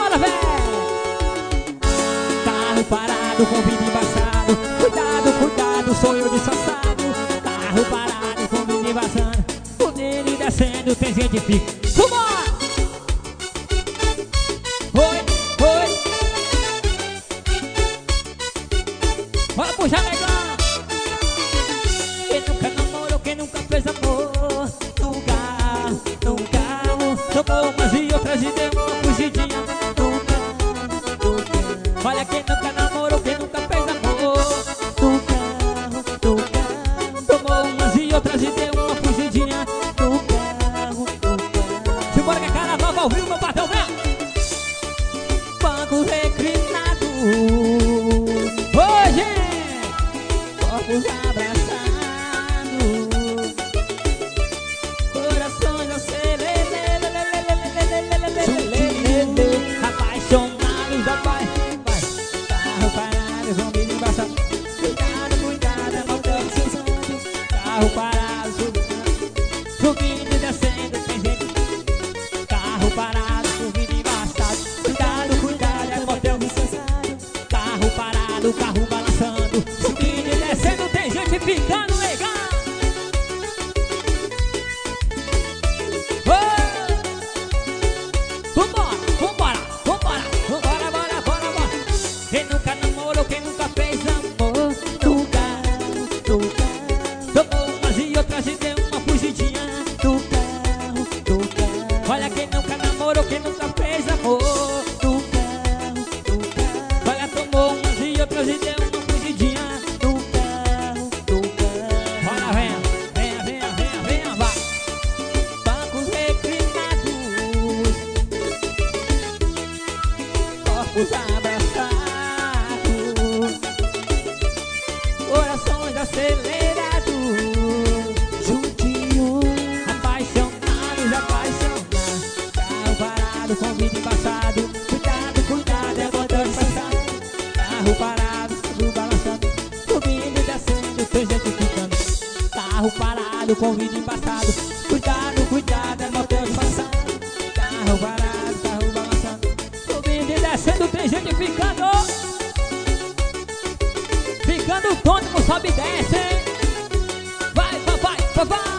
Bora, véi! Carro parado com vidro embaçado. Cuidado, cuidado, sou eu disfarçado. Carro parado com vidro embaçado. Subindo e descendo, tem gente fica. Vambora! Oi, oi. Bora puxar, negão. Quem nunca namorou, quem nunca fez amor. No carro, tomou umas e outras e deu uma fugidinha. Olha quem nunca namorou, quem nunca fez amor. No carro, tomou umas e outras e deu uma fugidinha. Simbora que é carnaval, vai ouvir o meu patrão, né? Banco reclinado. Hoje, corpos abraçados, corações apaixonados, rapaz. Carro parado, zumbido embaçado. Cuidado, cuidado, é motel cessando. Carro parado, subindo e descendo, tem gente. Carro parado, subindo embaçado. Cuidado, cuidado, é motel cessando. Carro parado, carro balançando. Subindo e descendo, tem gente ficando legal. Quem nunca namorou, quem nunca fez amor. No carro, tomou umas e outras e deu uma fugidinha. No carro, olha quem nunca namorou, quem nunca fez amor. No carro, olha, tomou umas e outras e deu uma fugidinha. No carro, olha, venha, venha, venha, venha, venha, vai. Bancos reclinados, corpos abraçados, corações acelerados, juntinhos, apaixonados, apaixonados. Carro parado com vidro embaçado. Cuidado, cuidado, é botão de passado. Carro parado, carro balançando, subindo e descendo, tem gente ficando. Carro parado com vidro embaçado. Cuidado, cuidado, é botão de passado. Carro parado, carro balançando, subindo e descendo, tem gente ficando. Ficando tonto, não sobe e desce, hein? Vai, vai, vai, vai, vai.